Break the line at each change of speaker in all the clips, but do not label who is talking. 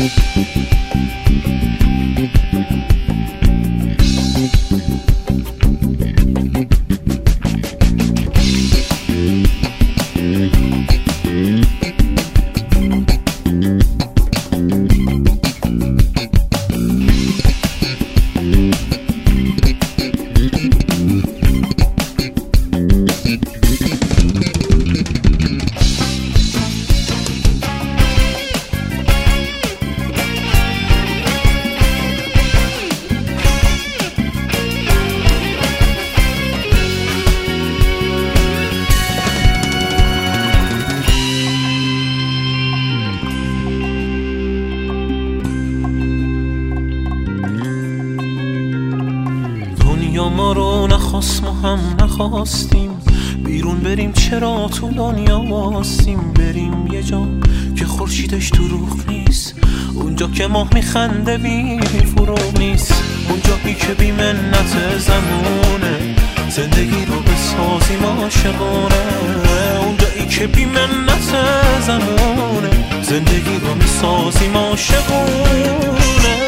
دنیا ما رو نخواست، ما هم نخواستیم بیرون بریم، چرا تو دنیا واستیم؟ بریم یه جا که خورشیدش دروغ نیست، اونجا که ماه میخنده بی فروغ نیست، اونجایی که بی منت زمونه زندگی رو بسازیم عاشقانه، اونجایی که بی منت زمونه زندگی رو میسازیم عاشقانه.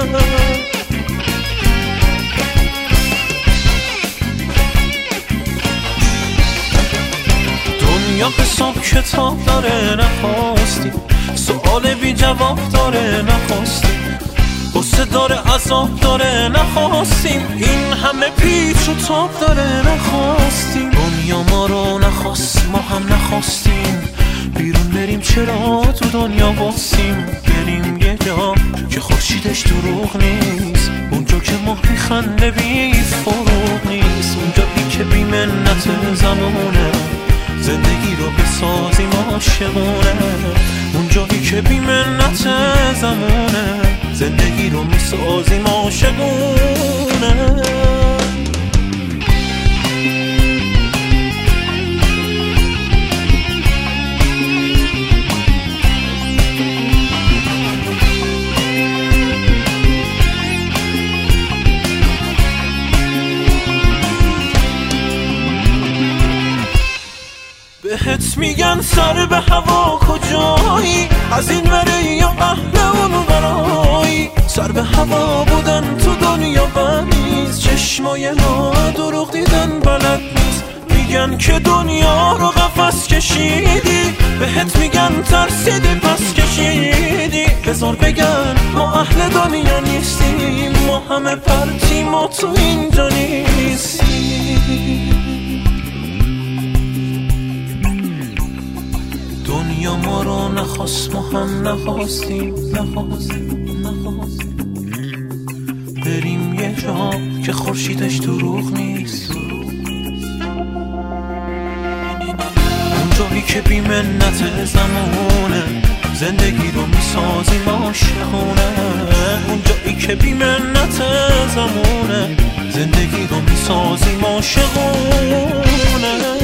دنیا حساب کتاب داره نخواستی، سؤال بی جواب داره نخواستی، غصه داره عذاب داره نخواستیم، این همه پیچ و تاب داره نخواستیم. دنیا ما رو نخواست، ما هم نخواستیم بیرون بریم، چرا تو دنیا واسیم؟ بریم یه جا که خورشیدش دروغ نیست، اونجا که ماه میخنده بی فروغ نیست، اونجایی که بی منت زمونه زندگی رو بسازیم عاشقونه، اونجایی که بی منت زمونه زندگی رو میسازیم عاشقونه. بهت میگن سر به هوا کجایی، از این وره یا اهل اون ورایی، سر به هوا بودن تو دنیا بنیز، چشمای ما دروغ دیدن بلد نیست، میگن که دنیا رو قفس کشیدی، بهت میگن ترسیدی پس کشیدی، بذار بگن ما اهل دنیا نیستیم، ما همه پرتیم و تو اینجا نیستیم. دنیا ما رو نخواست، ما هم نخواستیم بریم یه جا که خورشیدش دروغ نیست، اونجایی که بی منت زمونه زندگی رو میسازیم عاشقونه، اونجایی که بی منت زمونه زندگی رو میسازیم عاشقونه.